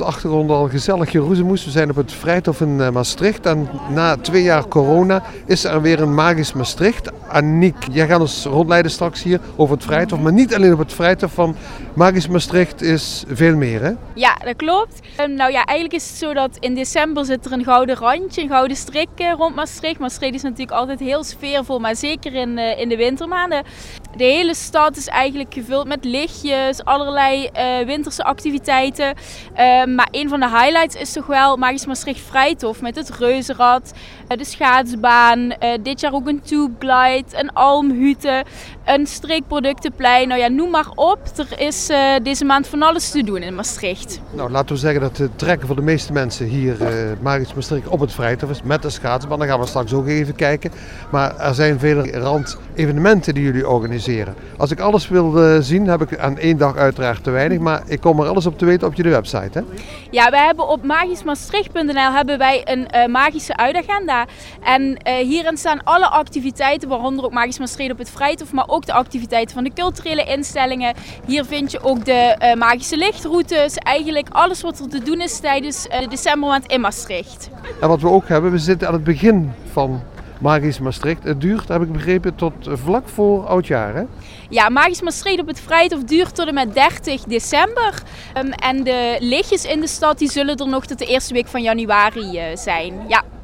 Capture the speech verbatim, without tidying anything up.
achtergrond al gezellig geroezemoes. We zijn op het Vrijthof in uh, Maastricht. En na twee jaar corona is er weer een Magisch Maastricht. Aniek, jij gaat ons rondleiden straks hier over het Vrijthof. Maar niet alleen op het Vrijthof, van Magisch Maastricht is veel meer, hè? Ja, dat klopt. Um, nou ja, eigenlijk is het zo dat in december zit er een gouden randje, een gouden strik uh, rond Maastricht. Maastricht is natuurlijk altijd heel sfeervol, maar zeker in, uh, in de wintermaanden. De hele stad is eigenlijk gevuld met lichtjes, allerlei uh, winterse activiteiten. Uh, maar een van de highlights is toch wel Magisch Maastricht Vrijthof met het reuzenrad, uh, de schaatsbaan, uh, dit jaar ook een tube glide, een almhütte, een streekproductenplein. Nou ja, noem maar op. Er is uh, deze maand van alles te doen in Maastricht. Nou, laten we zeggen dat de trekken voor de meeste mensen hier uh, Magisch Maastricht op het Vrijthof is met de schaatsbaan. Daar gaan we straks ook even kijken. Maar er zijn vele randevenementen die jullie organiseren. Als ik alles wil uh, zien, heb ik aan één dag uiteraard te weinig. Maar ik kom er alles op te weten op jullie website, hè? Ja, wij hebben op magisch maastricht punt n l hebben wij een uh, magische uitagenda. En uh, hierin staan alle activiteiten, waaronder ook Magisch Maastricht op het Vrijthof, maar ook de activiteiten van de culturele instellingen. Hier vind je ook de uh, magische lichtroutes. Eigenlijk alles wat er te doen is tijdens uh, de decembermaand in Maastricht. En wat we ook hebben, we zitten aan het begin van Magisch Maastricht. Het duurt, heb ik begrepen, tot vlak voor oudjaar, hè? Ja, Magisch Maastricht op het Vrijthof duurt tot en met dertig december. Um, en de lichtjes in de stad die zullen er nog tot de eerste week van januari uh, zijn. Ja.